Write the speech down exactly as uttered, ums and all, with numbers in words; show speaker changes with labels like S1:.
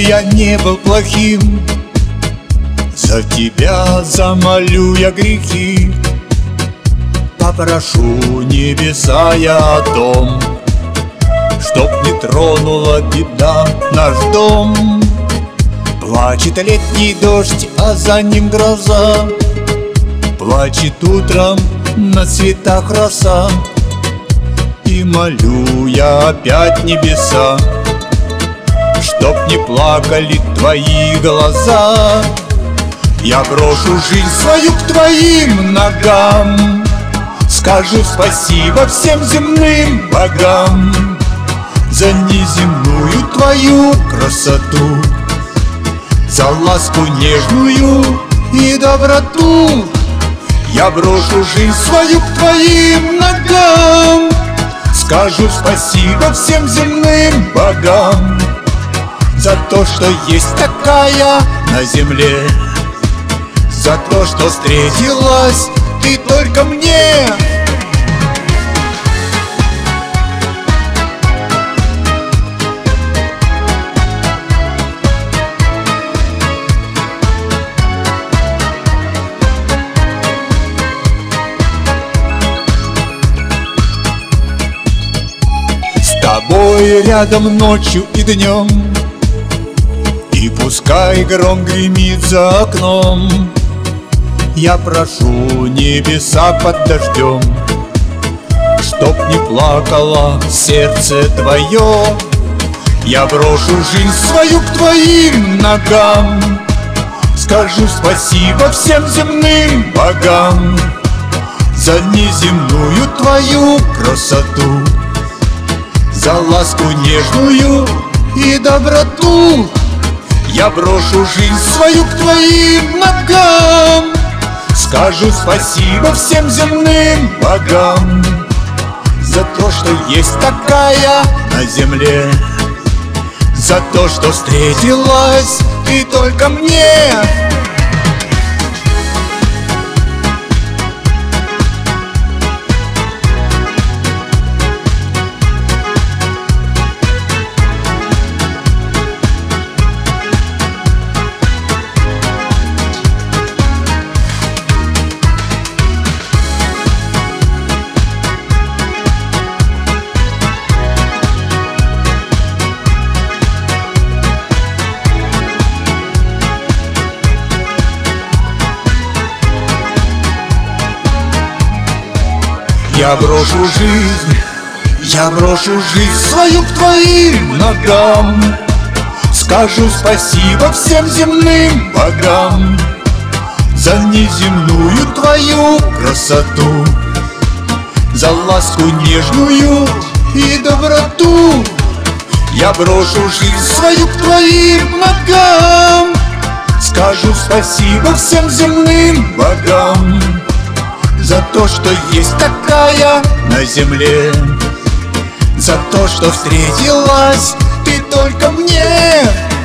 S1: я не был плохим, за тебя замолю я грехи. Попрошу небеса я о том, чтоб не тронула беда наш дом. Плачет летний дождь, а за ним гроза, плачет утром на цветах роса. И молю я опять небеса, чтоб не плакали твои глаза. Я брошу жизнь свою к твоим ногам, скажу спасибо всем земным богам за неземную твою красоту, за ласку нежную и доброту. Я брошу жизнь свою к твоим ногам, скажу спасибо всем земным богам за то, что есть такая на земле, за то, что встретилась ты только мне. С тобой рядом ночью и днем, и пускай гром гремит за окном, я прошу небеса под дождем, чтоб не плакало сердце твое. Я брошу жизнь свою к твоим ногам, скажу спасибо всем земным богам за неземную твою красоту, за ласку нежную и доброту. Я брошу жизнь свою к твоим ногам, скажу спасибо всем земным богам за то, что есть такая на земле, за то, что встретилась ты только мне. Я брошу жизнь, я брошу жизнь свою к твоим ногам, скажу спасибо всем земным богам за неземную твою красоту, за ласку нежную и доброту. Я брошу жизнь свою к твоим ногам, скажу спасибо всем земным богам за то, что есть такая на земле, за то, что встретилась ты только мне.